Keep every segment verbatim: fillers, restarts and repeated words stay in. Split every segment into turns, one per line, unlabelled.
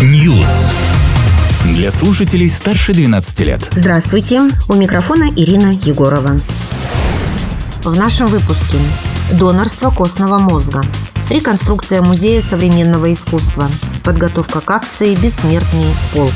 News. Для слушателей старше двенадцати лет.
Здравствуйте, у микрофона Ирина Егорова. В нашем выпуске: донорство костного мозга, реконструкция Музея современного искусства, подготовка к акции «Бессмертный полк».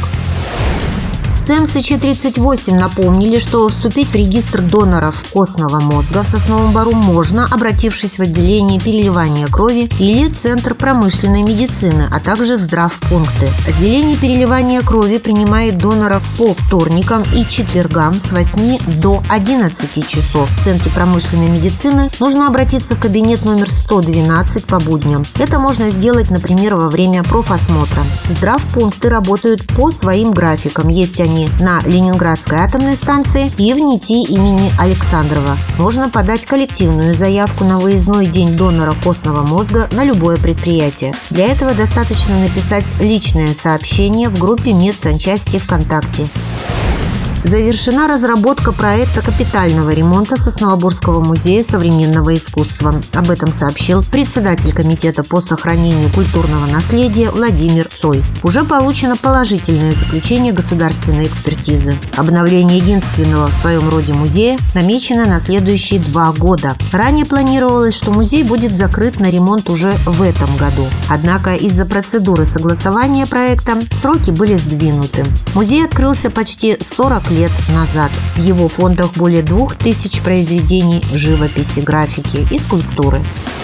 ЦМСЧ тридцать восемь напомнили, что вступить в регистр доноров костного мозга в Сосновом Бору можно, обратившись в отделение переливания крови или Центр промышленной медицины, а также в здравпункты. Отделение переливания крови принимает доноров по вторникам и четвергам с восьми до одиннадцати часов. В Центре промышленной медицины нужно обратиться в кабинет номер сто двенадцать по будням. Это можно сделать, например, во время профосмотра. Здравпункты работают по своим графикам. Есть они на Ленинградской атомной станции и в НИТИ имени Александрова. Можно подать коллективную заявку на выездной день донора костного мозга на любое предприятие. Для этого достаточно написать личное сообщение в группе медсанчасти ВКонтакте. Завершена разработка проекта капитального ремонта Сосновоборского музея современного искусства. Об этом сообщил председатель комитета по сохранению культурного наследия Владимир Цой. Уже получено положительное заключение государственной экспертизы. Обновление единственного в своем роде музея намечено на следующие два года. Ранее планировалось, что музей будет закрыт на ремонт уже в этом году. Однако из-за процедуры согласования проекта сроки были сдвинуты. Музей открылся почти сорок лет назад. В его фондах более двух тысяч произведений живописи, графики и скульптуры.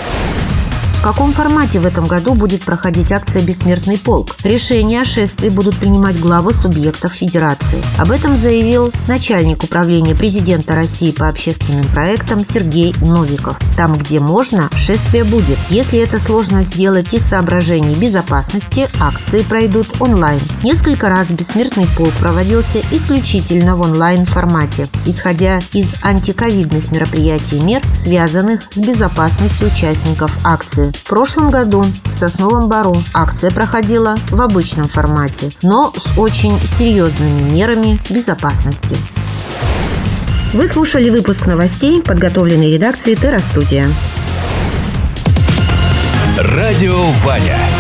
В каком формате в этом году будет проходить акция «Бессмертный полк»? Решения о шествии будут принимать главы субъектов Федерации. Об этом заявил начальник управления президента России по общественным проектам Сергей Новиков. Там, где можно, шествие будет. Если это сложно сделать из соображений безопасности, акции пройдут онлайн. Несколько раз «Бессмертный полк» проводился исключительно в онлайн-формате, исходя из антиковидных мероприятий и мер, связанных с безопасностью участников акции. В прошлом году в Сосновом Бору акция проходила в обычном формате, но с очень серьезными мерами безопасности. Вы слушали выпуск новостей, подготовленный редакцией Терра Студия.
Радио Ваня.